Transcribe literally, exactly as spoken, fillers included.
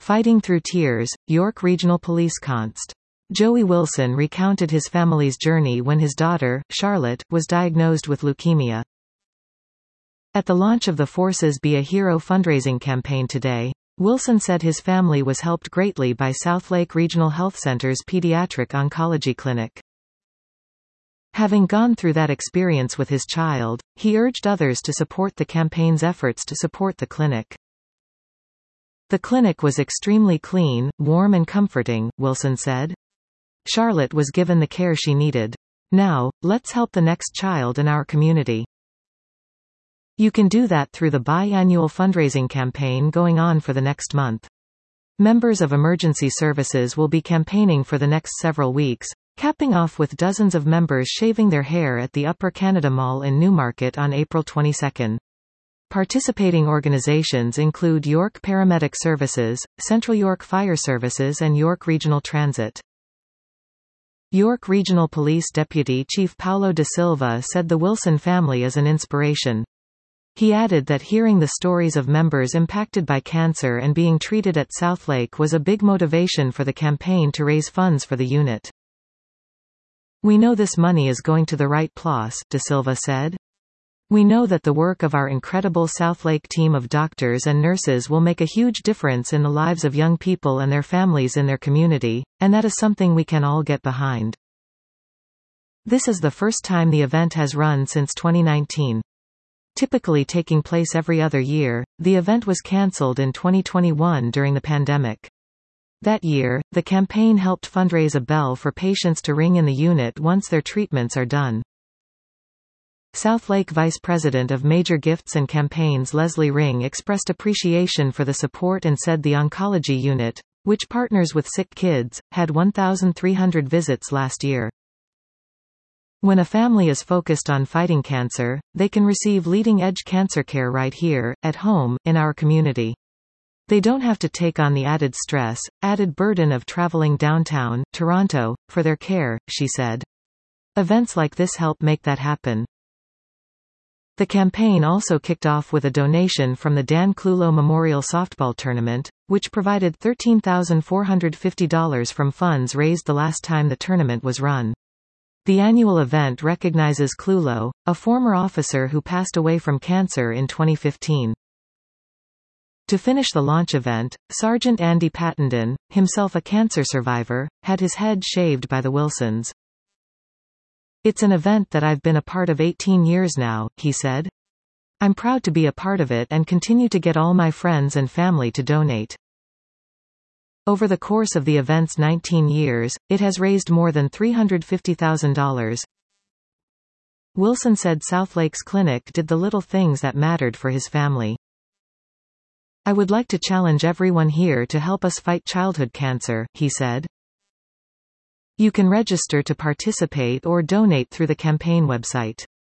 Fighting through tears, York Regional Police Const. Joey Wilson recounted his family's journey when his daughter, Charlotte, was diagnosed with leukemia. At the launch of the Forces Be a Hero fundraising campaign today, Wilson said his family was helped greatly by Southlake Regional Health Center's pediatric oncology clinic. Having gone through that experience with his child, he urged others to support the campaign's efforts to support the clinic. The clinic was extremely clean, warm and comforting, Wilson said. Charlotte was given the care she needed. Now, let's help the next child in our community. You can do that through the biannual fundraising campaign going on for the next month. Members of emergency services will be campaigning for the next several weeks, capping off with dozens of members shaving their hair at the Upper Canada Mall in Newmarket on April twenty-second. Participating organizations include York Paramedic Services, Central York Fire Services and York Regional Transit. York Regional Police Deputy Chief Paulo da Silva said the Wilson family is an inspiration. He added that hearing the stories of members impacted by cancer and being treated at Southlake was a big motivation for the campaign to raise funds for the unit. We know this money is going to the right place, da Silva said. We know that the work of our incredible Southlake team of doctors and nurses will make a huge difference in the lives of young people and their families in their community, and that is something we can all get behind. This is the first time the event has run since twenty nineteen. Typically taking place every other year, the event was cancelled in twenty twenty-one during the pandemic. That year, the campaign helped fundraise a bell for patients to ring in the unit once their treatments are done. Southlake Vice President of Major Gifts and Campaigns Leslie Ring expressed appreciation for the support and said the oncology unit, which partners with sick kids, had one thousand three hundred visits last year. When a family is focused on fighting cancer, they can receive leading-edge cancer care right here, at home, in our community. They don't have to take on the added stress, added burden of traveling downtown, Toronto, for their care, she said. Events like this help make that happen. The campaign also kicked off with a donation from the Dan Clulow Memorial Softball Tournament, which provided thirteen thousand four hundred fifty dollars from funds raised the last time the tournament was run. The annual event recognizes Clulow, a former officer who passed away from cancer in twenty fifteen. To finish the launch event, Sergeant Andy Pattenden, himself a cancer survivor, had his head shaved by the Wilsons. It's an event that I've been a part of eighteen years now, he said. I'm proud to be a part of it and continue to get all my friends and family to donate. Over the course of the event's nineteen years, it has raised more than three hundred fifty thousand dollars. Wilson said Southlake's clinic did the little things that mattered for his family. I would like to challenge everyone here to help us fight childhood cancer, he said. You can register to participate or donate through the campaign website.